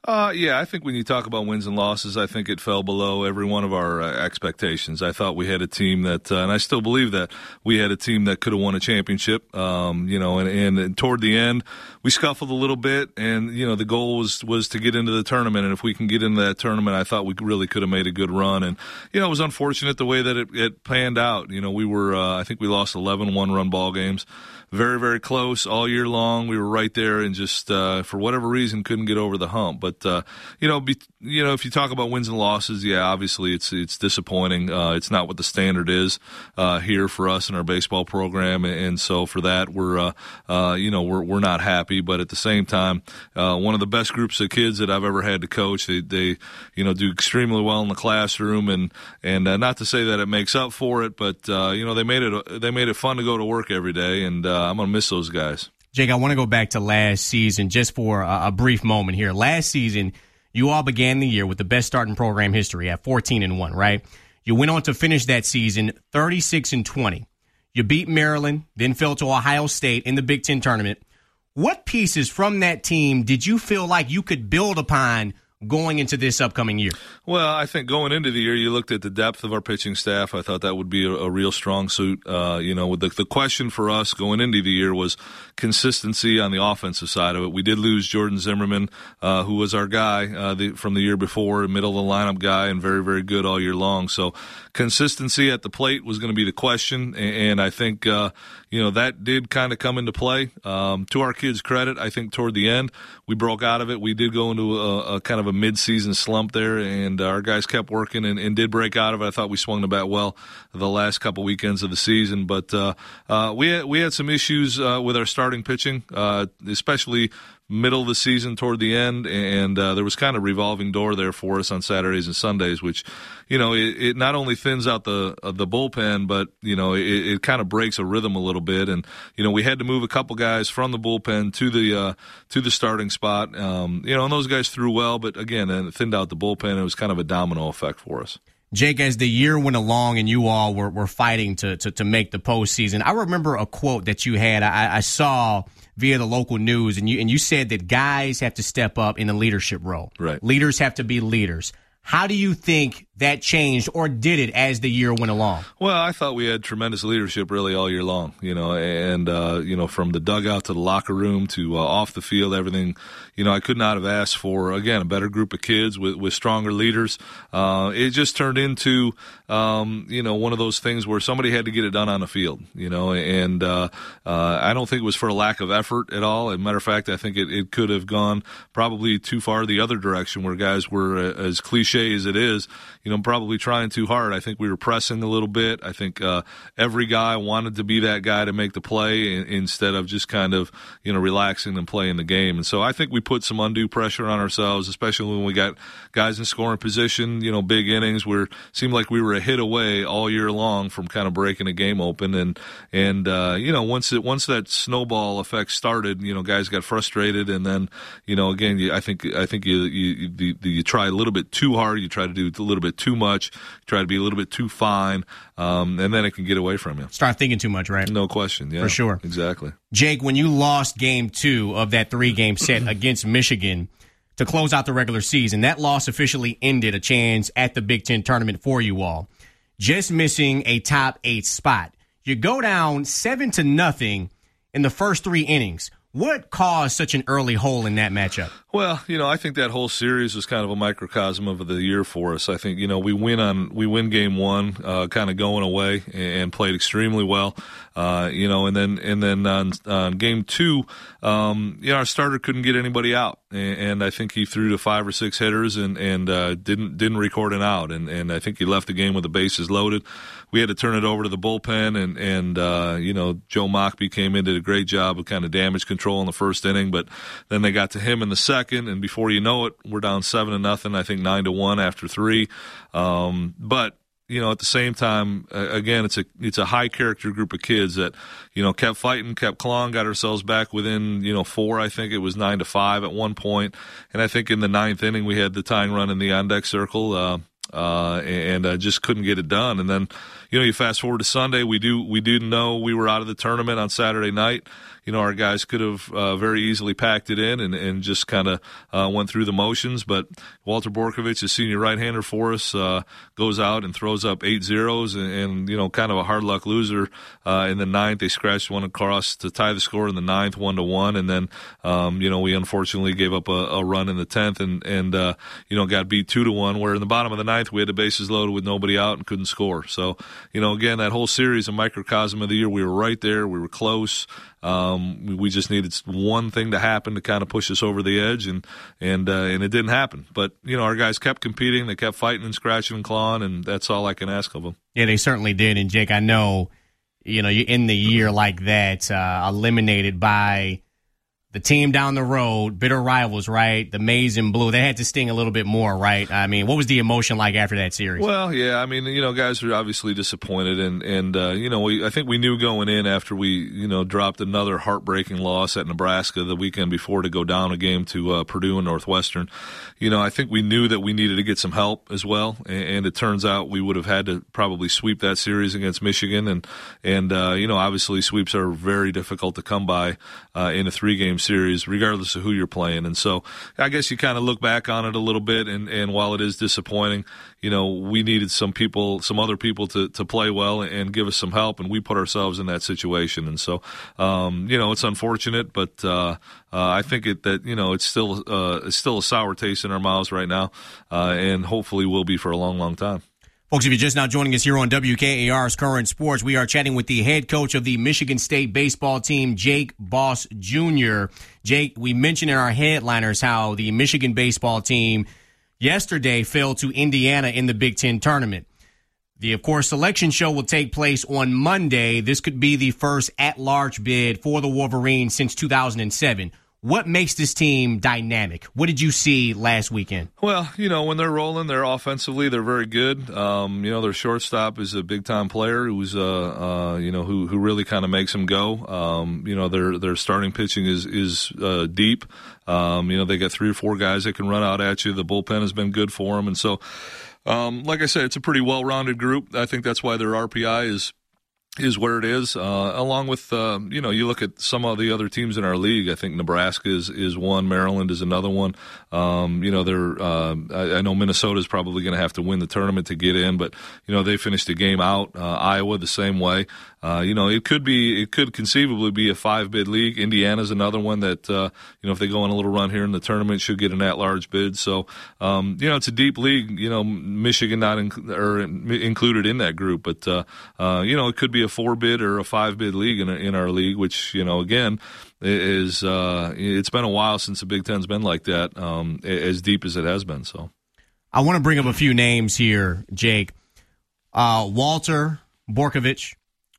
Uh, yeah, I think when you talk about wins and losses, I think it fell below every one of our uh, expectations. I thought we had a team that, uh, and I still believe that, we had a team that could have won a championship. Um, you know, and, and, and toward the end, we scuffled a little bit, and, you know, the goal was, was to get into the tournament, and if we can get into that tournament, I thought we really could have made a good run. And, you know, it was unfortunate the way that it, it panned out. You know, we were, uh, I think we lost eleven one-run ball games. Very, very close all year long. We were right there and just, uh, for whatever reason, couldn't get over the hump. But, uh, you know, be, you know, if you talk about wins and losses, yeah, obviously it's it's disappointing. Uh, it's not what the standard is uh, here for us in our baseball program. And, and so for that, we're, uh, uh, you know, we're we're not happy. But at the same time, uh, one of the best groups of kids that I've ever had to coach, they, they you know, do extremely well in the classroom. And, and uh, not to say that it makes up for it, but, uh, you know, they made it they made it fun to go to work every day. And, uh, I'm going to miss those guys. Jake, I want to go back to last season just for a, a brief moment here. Last season, you all began the year with the best start in program history at fourteen and one, right? You went on to finish that season thirty-six and twenty. You beat Maryland, then fell to Ohio State in the Big Ten tournament. What pieces from that team did you feel like you could build upon going into this upcoming year? Well, I think going into the year, you looked at the depth of our pitching staff. I thought that would be a, a real strong suit. Uh, you know, the, the question for us going into the year was consistency on the offensive side of it. We did lose Jordan Zimmerman, uh, who was our guy uh, the, from the year before, a middle of the lineup guy, and very, very good all year long. So consistency at the plate was going to be the question, and, and I think, uh, you know, that did kind of come into play. Um, to our kids' credit, I think toward the end, we broke out of it. We did go into a, a kind of a mid-season slump there, and our guys kept working and, and did break out of it. I thought we swung the bat well the last couple weekends of the season, but uh, uh, we had, we had some issues uh, with our starting pitching, uh, especially middle of the season toward the end, and uh, there was kind of revolving door there for us on Saturdays and Sundays, which, you know, it, it not only thins out the uh, the bullpen, but, you know, it, it kind of breaks a rhythm a little bit. And, you know, we had to move a couple guys from the bullpen to the uh, to the starting spot. Um, you know, and those guys threw well, but again, it thinned out the bullpen. It was kind of a domino effect for us. Jake, as the year went along and you all were, were fighting to, to, to make the postseason, I remember a quote that you had. I, I saw via the local news, and you and you said that guys have to step up in the leadership role. Right. Leaders have to be leaders. How do you think that changed, or did it, as the year went along? Well, I thought we had tremendous leadership really all year long, you know, and, uh, you know, from the dugout to the locker room to uh, off the field, everything, you know, I could not have asked for, again, a better group of kids with, with stronger leaders. Uh, it just turned into, um, you know, one of those things where somebody had to get it done on the field, you know, and uh, uh, I don't think it was for a lack of effort at all. As a matter of fact, I think it, it could have gone probably too far the other direction where guys were, uh, as cliche as it is, you know, probably trying too hard. I think we were pressing a little bit. I think uh, every guy wanted to be that guy to make the play in, instead of just kind of, you know, relaxing and playing the game. And so I think we put some undue pressure on ourselves, especially when we got guys in scoring position, you know, big innings where it seemed like we were a hit away all year long from kind of breaking a game open. And, and uh, you know, once it, once that snowball effect started, you know, guys got frustrated. And then, you know, again, you, I think I think you, you, you, you try a little bit too hard. You try to do a little bit too much, try to be a little bit too fine, um, and then it can get away from you. Start thinking too much, right? No question, yeah. For sure. Exactly. Jake, when you lost game two of that three-game set against Michigan to close out the regular season, that loss officially ended a chance at the Big Ten tournament for you all. Just missing a top eight spot. You go down seven to nothing in the first three innings. What caused such an early hole in that matchup? Well, you know, I think that whole series was kind of a microcosm of the year for us. I think, you know, we win on we win game one, uh, kind of going away, and played extremely well. Uh, you know, and then and then on, on game two, um, you know, our starter couldn't get anybody out, and, and I think he threw to five or six hitters and and uh, didn't didn't record an out, and and I think he left the game with the bases loaded. We had to turn it over to the bullpen, and and uh, you know, Joe Mockbee came in, did a great job of kind of damage control in the first inning, but then they got to him in the second, and before you know it, we're down seven to nothing. I think nine to one after three. Um, but you know, at the same time, uh, again, it's a it's a high character group of kids that, you know, kept fighting, kept clawing, got ourselves back within, you know, four. I think it was nine to five at one point, and I think in the ninth inning we had the tying run in the on deck circle. Uh, Uh, and uh, just couldn't get it done. And then, you know, you fast forward to Sunday, we do we do know we were out of the tournament on Saturday night. you know, our guys could have uh, very easily packed it in and, and just kind of uh, went through the motions. But Walter Borkovich, a senior right-hander for us, uh, goes out and throws up eight zeros and, and you know, kind of a hard luck loser uh, in the ninth. They scratched one across to tie the score in the ninth, one to one, and then um, you know, we unfortunately gave up a, a run in the tenth and and uh, you know, got beat two to one. Where in the bottom of the ninth, we had the bases loaded with nobody out and couldn't score. So you know, again, that whole series, a microcosm of the year, we were right there, we were close. Um, we just needed one thing to happen to kind of push us over the edge, and and uh, and it didn't happen. But you know, our guys kept competing, they kept fighting and scratching and clawing, and that's all I can ask of them. Yeah, they certainly did. And Jake, I know, you know, you end the year like that, uh, eliminated by the team down the road, bitter rivals, right? The Maize and Blue. They had to sting a little bit more, right? I mean, what was the emotion like after that series? Well, yeah, I mean, you know, guys were obviously disappointed, and and uh, you know, we I think we knew going in after we you know dropped another heartbreaking loss at Nebraska the weekend before to go down a game to uh, Purdue and Northwestern. You know, I think we knew that we needed to get some help as well, and, and it turns out we would have had to probably sweep that series against Michigan, and and uh, you know, obviously sweeps are very difficult to come by uh, in a three-game series, regardless of who you're playing. And so I guess you kind of look back on it a little bit, and, and while it is disappointing, you know, we needed some people, some other people to, to play well and give us some help, and we put ourselves in that situation. And so, um, you know, it's unfortunate, but uh, uh, I think it, that, you know, it's still, uh, it's still a sour taste in our mouths right now, uh, and hopefully will be for a long, long time. Folks, if you're just now joining us here on W K A R's Current Sports, we are chatting with the head coach of the Michigan State baseball team, Jake Boss Junior Jake, we mentioned in our headliners how the Michigan baseball team yesterday fell to Indiana in the Big Ten tournament. The, of course, selection show will take place on Monday. This could be the first at-large bid for the Wolverines since two thousand seven. What makes this team dynamic? What did you see last weekend? Well, you know, when they're rolling, they're offensively, they're very good. Um, you know, their shortstop is a big-time player who's, uh, uh, you know, who who really kind of makes them go. Um, you know, their their starting pitching is is uh, deep. Um, you know, they got three or four guys that can run out at you. The bullpen has been good for them, and so, um, like I said, it's a pretty well-rounded group. I think that's why their R P I is. is where it is, uh, along with, uh, you know, you look at some of the other teams in our league. I think Nebraska is, is one, Maryland is another one. Um, you know, they're, uh, I, I know Minnesota is probably going to have to win the tournament to get in, but, you know, they finished a game out. Uh, Iowa the same way. Uh, you know, it could be, it could conceivably be a five-bid league. Indiana's another one that, uh, you know, if they go on a little run here in the tournament, should get an at-large bid. So, um, you know, it's a deep league. You know, Michigan not in, or included in that group, but, uh, uh, you know, it could be a four-bid or a five-bid league in, in our league, which, you know, again, is uh, it's been a while since the Big Ten's been like that, um, as deep as it has been. So, I want to bring up a few names here, Jake. Uh, Walter Borkovich,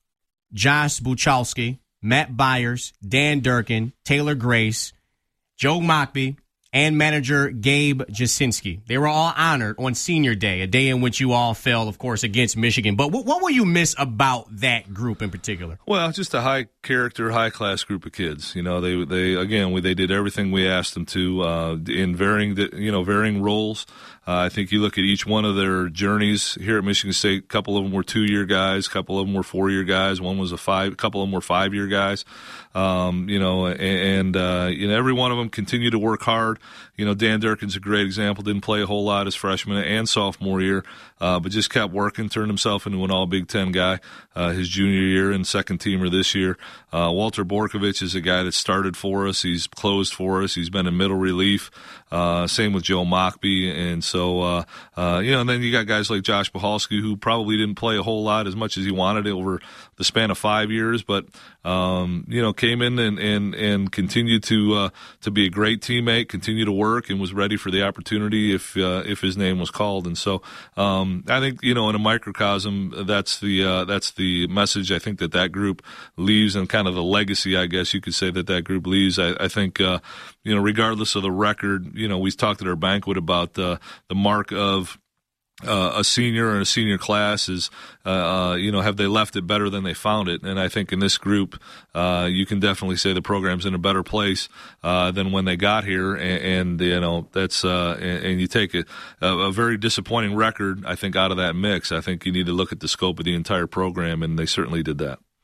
Josh Buchowski, Matt Byers, Dan Durkin, Taylor Grace, Joe Mockbee, and manager Gabe Jasinski. They were all honored on Senior Day, a day in which you all fell, of course, against Michigan. But what, what will you miss about that group in particular? Well, just a high-character, high-class group of kids. You know, they they again, we, they did everything we asked them to uh, in varying, you know, varying roles. Uh, I think you look at each one of their journeys here at Michigan State. A couple of them were two-year guys. A couple of them were four-year guys. One was a five. A couple of them were five-year guys. Um, you know, and, and uh, you know, every one of them continued to work hard. You know, Dan Durkin's a great example. Didn't play a whole lot his freshman and sophomore year, uh, but just kept working, turned himself into an all-Big Ten guy uh, his junior year and second teamer this year. Uh, Walter Borkovich is a guy that started for us. He's closed for us. He's been in middle relief. Uh, same with Joe Mockbee. And so, uh, uh, you know, and then you got guys like Josh Buchalski, who probably didn't play a whole lot as much as he wanted over the span of five years, but, um, you know, came in and, and, and continued to, uh, to be a great teammate, continue to work, and was ready for the opportunity if, uh, if his name was called. And so, um, I think, you know, in a microcosm, that's the, uh, that's the message I think that that group leaves, and kind of the legacy, I guess you could say, that that group leaves. I, I think, uh, you know, regardless of the record, you know, we talked at our banquet about, uh, the mark of, Uh, a senior and a senior class is, uh, uh, you know, have they left it better than they found it? And I think in this group, uh, you can definitely say the program's in a better place uh, than when they got here. And, and you know, that's uh, and, and you take a, a very disappointing record, I think, out of that mix. I think you need to look at the scope of the entire program, and they certainly did that.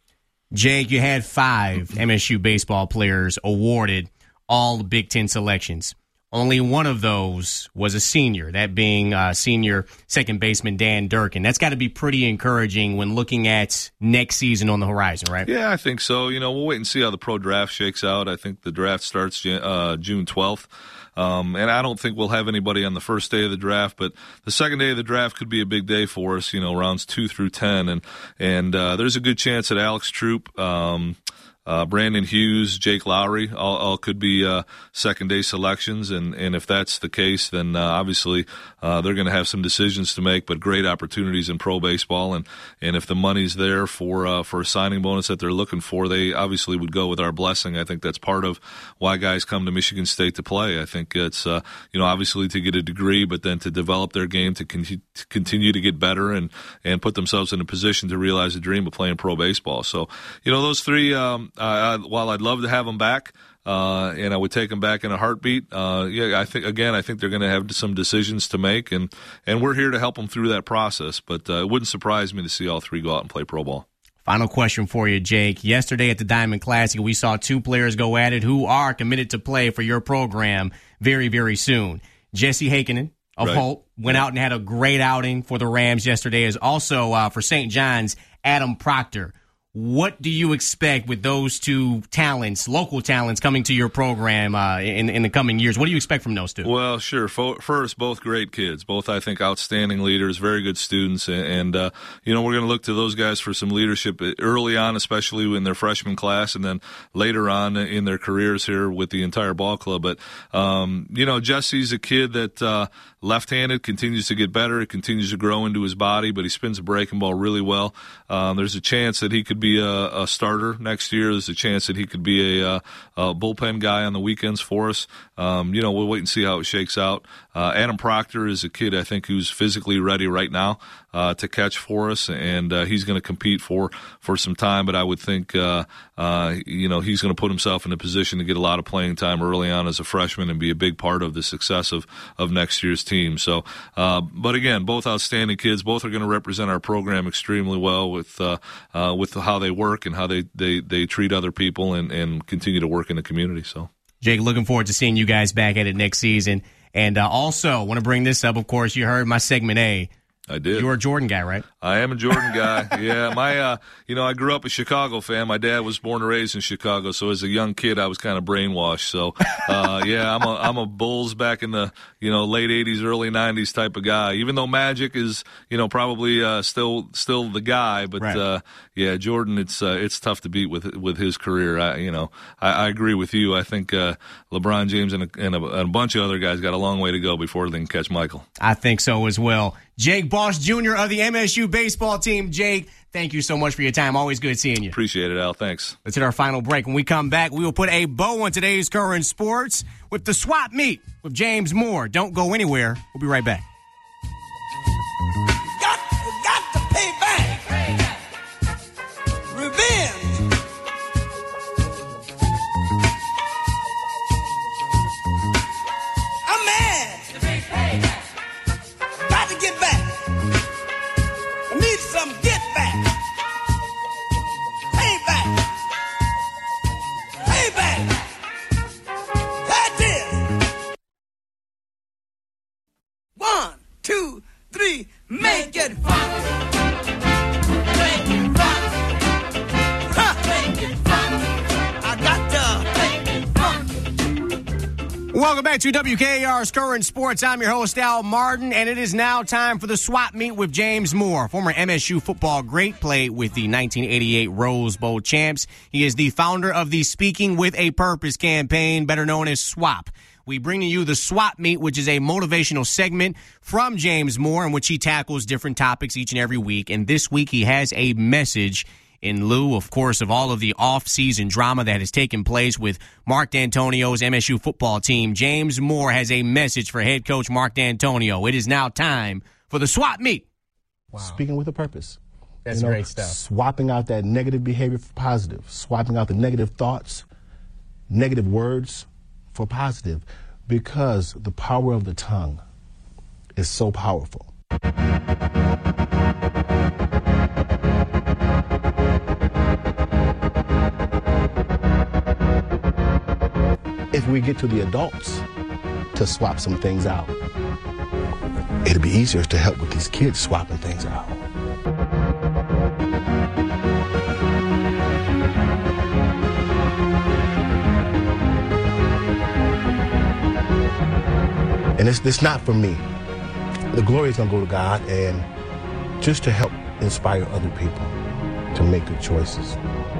Jake, you had five M S U baseball players awarded all the Big Ten selections. Only one of those was a senior, that being uh, senior second baseman Dan Durkin. That's got to be pretty encouraging when looking at next season on the horizon, right? Yeah, I think so. You know, we'll wait and see how the pro draft shakes out. I think the draft starts uh, June twelfth. Um, and I don't think we'll have anybody on the first day of the draft, but the second day of the draft could be a big day for us, you know, rounds two through ten. And, and uh, there's a good chance that Alex Troop, um, Uh, Brandon Hughes, Jake Lowry, all, all could be uh, second-day selections, and, and if that's the case, then uh, obviously uh, they're going to have some decisions to make, but great opportunities in pro baseball, and, and if the money's there for uh, for a signing bonus that they're looking for, they obviously would go with our blessing. I think that's part of why guys come to Michigan State to play. I think it's, uh, you know, obviously to get a degree, but then to develop their game, to, con- to continue to get better and, and put themselves in a position to realize the dream of playing pro baseball. So, you know, those three um, – Uh, while I'd love to have them back, uh, and I would take them back in a heartbeat, uh, yeah, I think again, I think they're going to have some decisions to make, and, and we're here to help them through that process. But uh, it wouldn't surprise me to see all three go out and play pro ball. Final question for you, Jake. Yesterday at the Diamond Classic, we saw two players go at it who are committed to play for your program very, very soon. Jesse Heikkinen of Right. Holt went Yeah. out and had a great outing for the Rams yesterday. As also uh, for Saint John's, Adam Proctor. What do you expect with those two talents, local talents, coming to your program uh, in in the coming years? What do you expect from those two? Well, sure. First, both great kids. Both, I think, outstanding leaders, very good students. And, uh, you know, we're going to look to those guys for some leadership early on, especially in their freshman class, and then later on in their careers here with the entire ball club. But, um, you know, Jesse's a kid that uh, left-handed, continues to get better. It continues to grow into his body, but he spins the breaking ball really well. Um, there's a chance that he could be a, a starter next year. There's a chance that he could be a, a bullpen guy on the weekends for us. Um, you know, we'll wait and see how it shakes out. Uh, Adam Proctor is a kid, I think, who's physically ready right now uh, to catch for us, and uh, he's going to compete for, for some time. But I would think, uh, uh, you know, he's going to put himself in a position to get a lot of playing time early on as a freshman and be a big part of the success of, of next year's team. So, uh, but again, both outstanding kids. Both are going to represent our program extremely well with uh, uh, with how they work and how they, they, they treat other people and, and continue to work in the community. So, Jake, looking forward to seeing you guys back at it next season. And uh, also, want to bring this up, of course, you heard my segment A. I did. You're a Jordan guy, right? I am a Jordan guy. Yeah, my, uh, you know, I grew up a Chicago fan. My dad was born and raised in Chicago, so as a young kid, I was kind of brainwashed. So, uh, yeah, I'm a, I'm a Bulls back in the, you know, late eighties, early nineties type of guy. Even though Magic is, you know, probably uh, still, still the guy, but Right. uh, yeah, Jordan, it's, uh, it's tough to beat with with his career. I, you know, I, I agree with you. I think uh, LeBron James and a, and, a, and a bunch of other guys got a long way to go before they can catch Michael. I think so as well. Jake Bosch Junior of the M S U baseball team. Jake, thank you so much for your time. Always good seeing you. Appreciate it, Al. Thanks. Let's hit our final break. When we come back, we will put a bow on today's current sports with the swap meet with James Moore. Don't go anywhere. We'll be right back. Got, got to pay back. Revenge. I'm mad. Got to get back. I need some get back. Pay back. Pay back. That is. One, two, three, make it fun. Make it fun. Ha! Make it fun. I got to make it fun. Welcome back to W K A R's Current Sports. I'm your host, Al Martin, and it is now time for the swap meet with James Moore, former M S U football great, played with the nineteen eighty-eight Rose Bowl champs. He is the founder of the Speaking with a Purpose campaign, better known as SWAP. We bring to you the swap meet, which is a motivational segment from James Moore in which he tackles different topics each and every week. And this week he has a message in lieu, of course, of all of the off-season drama that has taken place with Mark D'Antonio's M S U football team. James Moore has a message for head coach Mark D'Antonio. It is now time for the swap meet. Wow. Speaking with a purpose. That's you know, great stuff. Swapping out that negative behavior for positive. Swapping out the negative thoughts, negative words for positive. Because the power of the tongue is so powerful. we get to the adults to swap some things out, it'll be easier to help with these kids swapping things out. And it's, it's not for me. The glory is going to go to God, and just to help inspire other people to make good choices.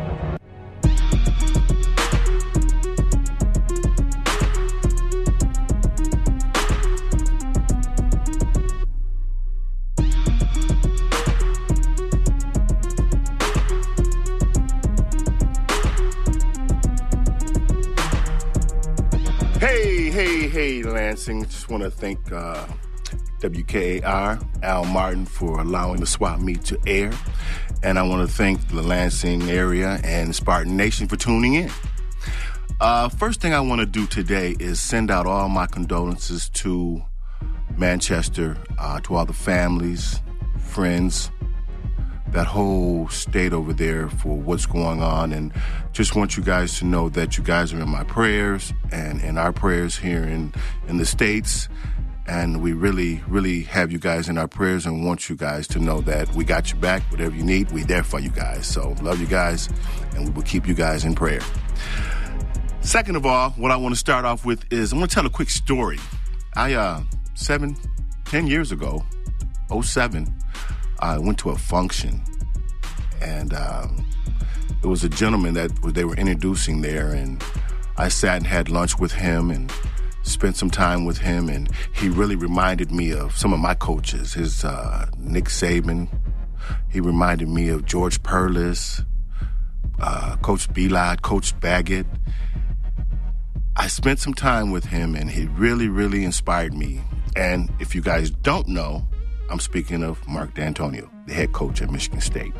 Hey, hey, hey, Lansing. Just want to thank uh, W K A R, Al Martin, for allowing the Swap Meet to air. And I want to thank the Lansing area and Spartan Nation for tuning in. Uh, first thing I want to do today is send out all my condolences to Manchester, uh, to all the families, friends, that whole state over there for what's going on. And just want you guys to know that you guys are in my prayers and in our prayers here in, in the States. And we really, really have you guys in our prayers and want you guys to know that we got your back. Whatever you need, we're there for you guys. So love you guys, and we will keep you guys in prayer. Second of all, what I want to start off with is I want to tell a quick story. I, uh, seven, ten years ago, oh seven, I went to a function, and um, it was a gentleman that they were introducing there, and I sat and had lunch with him and spent some time with him, and he really reminded me of some of my coaches. His uh, Nick Saban, he reminded me of George Perlis, uh, Coach Belot, Coach Baggett. I spent some time with him, and he really, really inspired me. And if you guys don't know, I'm speaking of Mark D'Antonio, the head coach at Michigan State.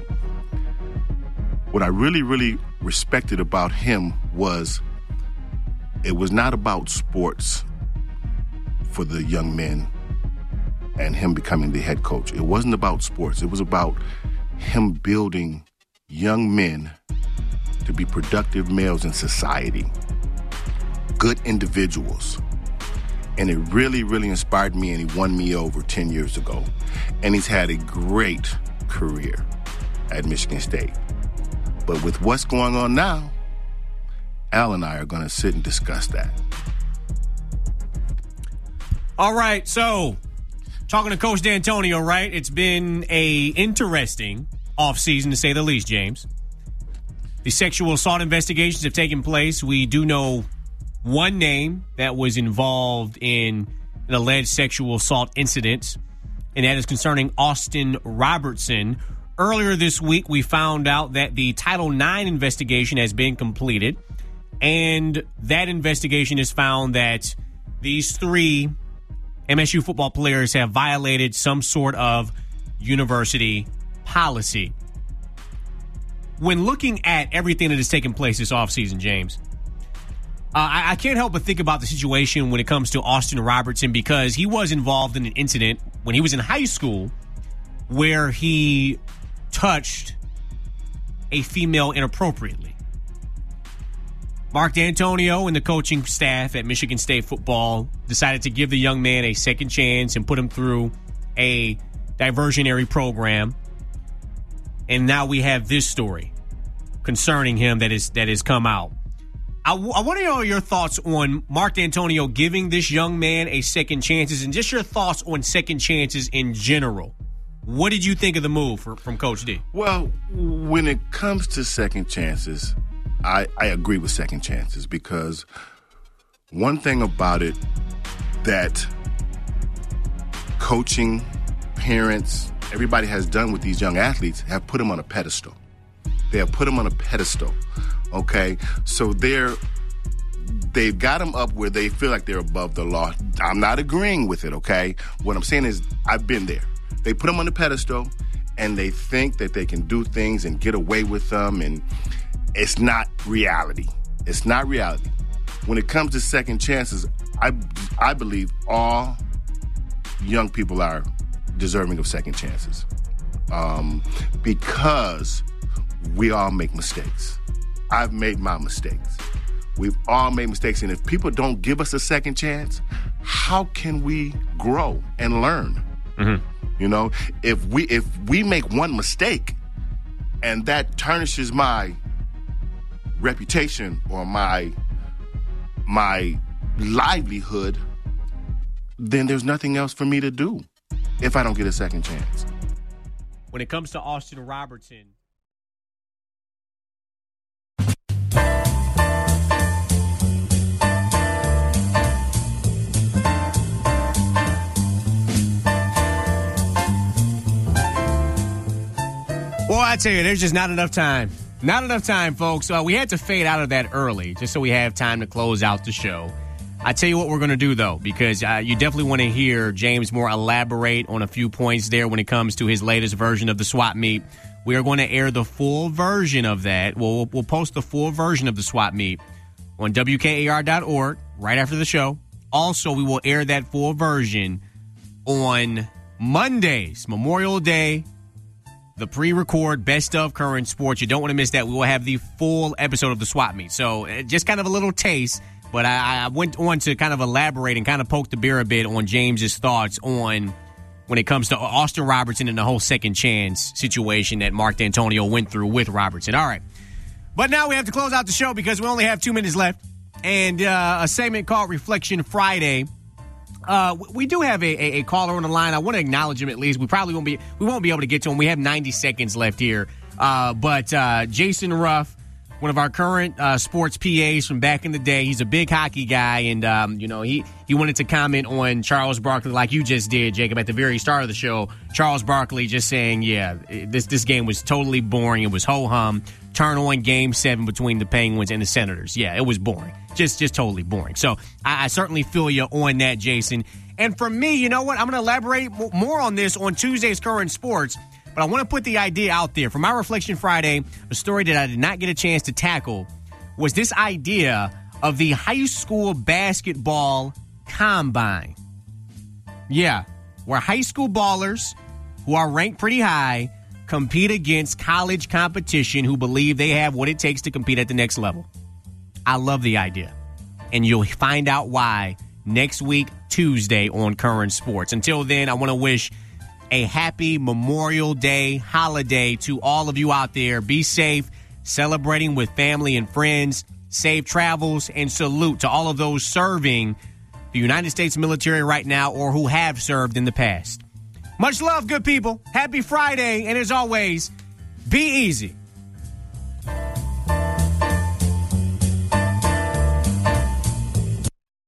What I really, really respected about him was it was not about sports for the young men and him becoming the head coach. It wasn't about sports. It was about him building young men to be productive males in society, good individuals. And it really, really inspired me, and he won me over ten years ago. And he's had a great career at Michigan State. But with what's going on now, Al and I are going to sit and discuss that. All right, so talking to Coach D'Antonio, right? It's been a interesting offseason, to say the least, James. The sexual assault investigations have taken place. We do know one name that was involved in an alleged sexual assault incident, and that is concerning Austin Robertson. Earlier this week, we found out that the Title nine investigation has been completed, and that investigation has found that these three M S U football players have violated some sort of university policy. When looking at everything that has taken place this offseason, James, Uh, I, I can't help but think about the situation when it comes to Austin Robertson, because he was involved in an incident when he was in high school where he touched a female inappropriately. Mark D'Antonio and the coaching staff at Michigan State football decided to give the young man a second chance and put him through a diversionary program. And now we have this story concerning him that is that has come out. I, w- I want to know your thoughts on Mark D'Antonio giving this young man a second chances, and just your thoughts on second chances in general. What did you think of the move for, from Coach D? Well, when it comes to second chances, I, I agree with second chances, because one thing about it that coaching, parents, everybody has done with these young athletes have put them on a pedestal. They have put them on a pedestal. Okay, so they're, they've got them up where they feel like they're above the law. I'm not agreeing with it, okay? What I'm saying is I've been there. They put them on the pedestal, and they think that they can do things and get away with them, and it's not reality. It's not reality. When it comes to second chances, I, I believe all young people are deserving of second chances, um, because we all make mistakes. I've made my mistakes. We've all made mistakes, and if people don't give us a second chance, how can we grow and learn? Mm-hmm. You know, if we if we make one mistake and that tarnishes my reputation or my my livelihood, then there's nothing else for me to do if I don't get a second chance. When it comes to Austin Robertson, well, I tell you, there's just not enough time. Not enough time, folks. Uh, we had to fade out of that early just so we have time to close out the show. I tell you what we're going to do, though, because uh, you definitely want to hear James Moore elaborate on a few points there when it comes to his latest version of the swap meet. We are going to air the full version of that. We'll, we'll post the full version of the swap meet on W K A R dot org right after the show. Also, we will air that full version on Mondays, Memorial Day, the pre-record Best of Current Sports. You don't want to miss that. We will have the full episode of the swap meet. So uh, just kind of a little taste. But I, I went on to kind of elaborate and kind of poke the bear a bit on James's thoughts on when it comes to Austin Robertson and the whole second chance situation that Mark D'Antonio went through with Robertson. All right. But now we have to close out the show because we only have two minutes left. And uh, a segment called Reflection Friday. Uh, we do have a, a, a caller on the line. I want to acknowledge him at least. We probably won't be we won't be able to get to him. We have ninety seconds left here. Uh, but uh, Jason Ruff, one of our current uh, sports P As from back in the day. He's a big hockey guy, and um, you know he, he wanted to comment on Charles Barkley like you just did, Jacob, at the very start of the show. Charles Barkley just saying, yeah, this this game was totally boring. It was ho-hum. Turn on Game seven between the Penguins and the Senators. Yeah, it was boring. Just just totally boring. So I, I certainly feel you on that, Jason. And for me, you know what? I'm going to elaborate more on this on Tuesday's Current Sports. But I want to put the idea out there. For my Reflection Friday, a story that I did not get a chance to tackle was this idea of the high school basketball combine. Yeah, where high school ballers who are ranked pretty high compete against college competition who believe they have what it takes to compete at the next level. I love the idea. And you'll find out why next week, Tuesday, on Current Sports. Until then, I want to wish a happy Memorial Day holiday to all of you out there. Be safe, celebrating with family and friends. Safe travels, and salute to all of those serving the United States military right now or who have served in the past. Much love, good people. Happy Friday, and as always, be easy.